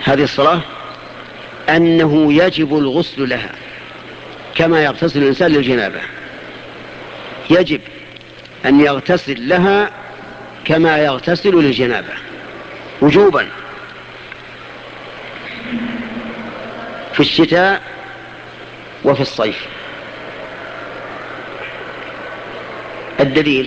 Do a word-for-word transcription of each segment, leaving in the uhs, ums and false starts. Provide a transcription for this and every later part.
هذه الصلاة أنه يجب الغسل لها كما يغتسل الإنسان للجنابة، يجب أن يغتسل لها كما يغتسل للجنابة وجوبا في الشتاء وفي الصيف. الدليل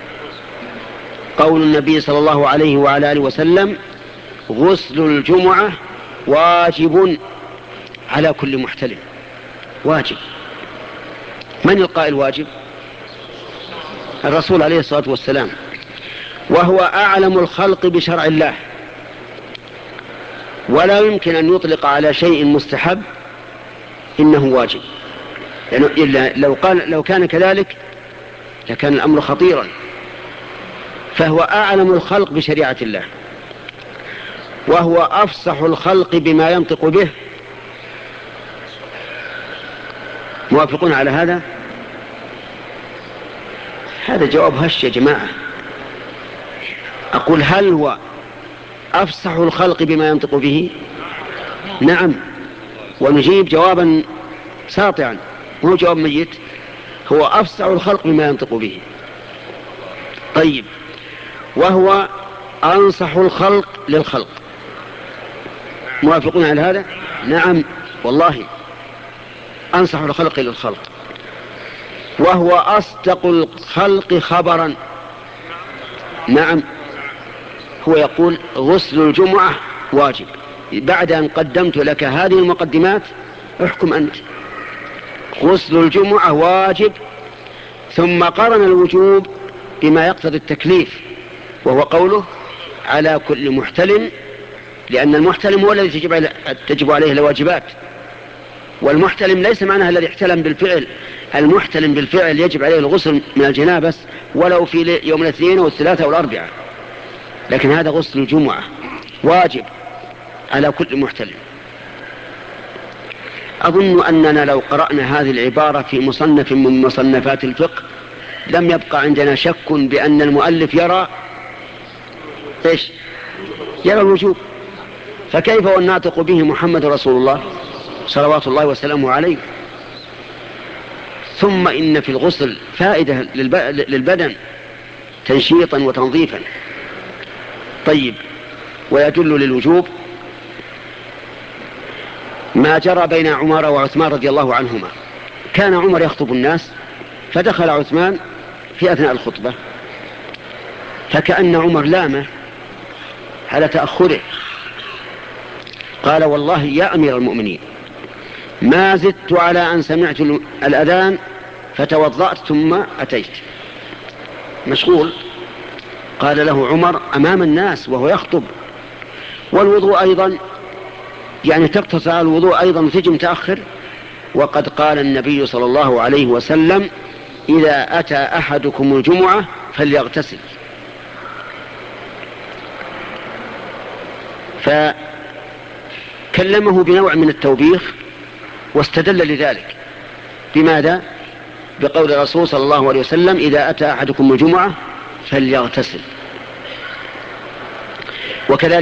قول النبي صلى الله عليه وعلى آله وسلم: غسل الجمعة واجب على كل محتلم. واجب. من القائل واجب؟ الرسول عليه الصلاة والسلام، وهو أعلم الخلق بشرع الله، ولا يمكن أن يطلق على شيء مستحب إنه واجب، يعني لو قال لو كان كذلك لكان الأمر خطيرا. فهو أعلم الخلق بشريعة الله، وهو أفصح الخلق بما ينطق به. موافقون على هذا؟ هذا جواب هش يا جماعة. أقول هل هو أفصح الخلق بما ينطق به؟ نعم. ونجيب جوابا ساطعا، مو جواب ميت. هو أفصح الخلق بما ينطق به. طيب، وهو أنصح الخلق للخلق. موافقون على هذا؟ نعم والله، أنصح الخلق للخلق. وهو أصدق الخلق خبرا. نعم. هو يقول غسل الجمعة واجب. بعد أن قدمت لك هذه المقدمات احكم أنت. غسل الجمعة واجب، ثم قرن الوجوب بما يقتضي التكليف، وهو قوله على كل محتلم، لأن المحتلم هو الذي تجب, تجب عليه الواجبات. والمحتلم ليس معناه الذي احتلم بالفعل. المحتلم بالفعل يجب عليه الغسل من الجنابة ولو في يوم الاثنين والثلاثة والأربعاء، لكن هذا غسل الجمعة واجب على كل محتلم. أظن أننا لو قرأنا هذه العبارة في مصنف من مصنفات الفقه لم يبقى عندنا شك بأن المؤلف يرى إيش؟ يرى الوجوب. فكيف والناطق به محمد رسول الله صلوات الله وسلامه عليه؟ ثم إن في الغسل فائدة للبدن تنشيطا وتنظيفا. طيب، ويدل للوجوب ما جرى بين عمر وعثمان رضي الله عنهما. كان عمر يخطب الناس، فدخل عثمان في أثناء الخطبة، فكأن عمر لامه على تأخره. قال: والله يا أمير المؤمنين ما زدت على أن سمعت الأذان فتوضأت ثم أتيت. مشغول. قال له عمر أمام الناس وهو يخطب، والوضوء أيضا، يعني تقتصر الوضوء أيضا وتجي متأخر. وقد قال النبي صلى الله عليه وسلم: إذا أتى أحدكم الجمعة فليغتسل. فكلمه بنوع من التوبيخ، واستدل لذلك بماذا؟ بقول الرسول صلى الله عليه وسلم: إذا أتى أحدكم الجمعة فليغتسل. وكذلك